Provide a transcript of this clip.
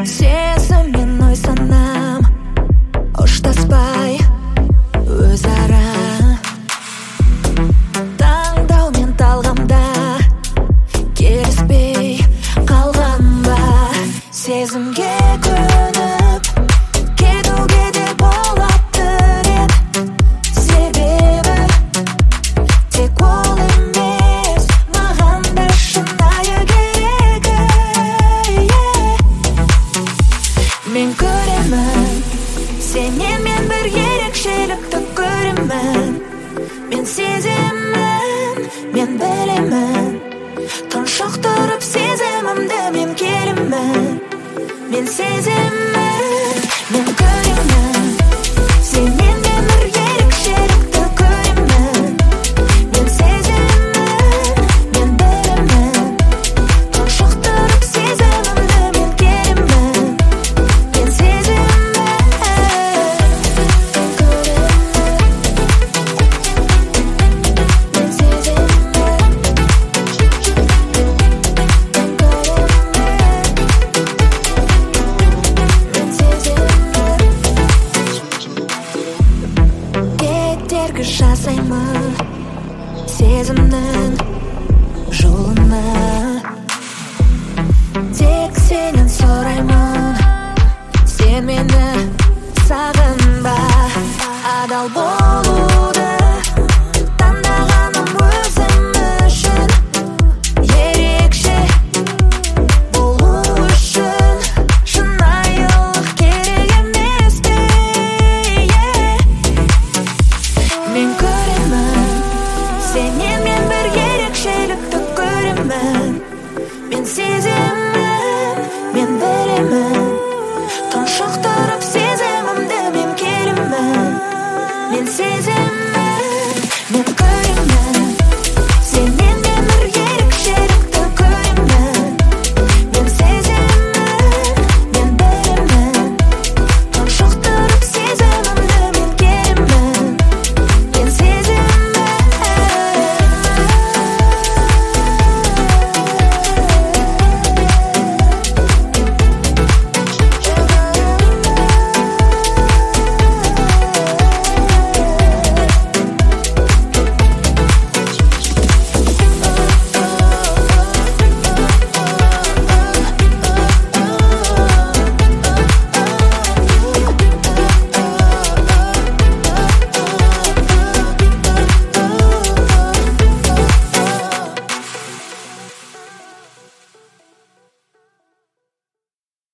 Сезіммен ой санам ұштаспай өзара, таңдау мен талғамда келіспей қалған ба? Сезімге көніп кетуге де болады еді, себебі тек ол емес, маған да шынайы керегі. Мен көремін, сенен мен бір ерекшелікті көремін. Мен сеземін, мен білемін, тұншықтырып сезімімді мен келемін. Мен сеземін, мен көремін, сенен мен бір ерекшелікті көремін. Мен сеземін, мен білемін, тұншықтырып сезімімді мен келемін. Мен сеземін, мен сеземін. Кедергі жасаймын сезімнің жолына, тек сенен сұраймын, сен мені сағынба. Адал болуды таңдағаным өзім үшін, ерекше болу үшін шынайылық керек емес пе? Мен көремін, сенен мен бір ерекшелікті көремін. Мен сеземін, мен білемін, тұншықтырып сезімімді мен келемін. Мен сеземін.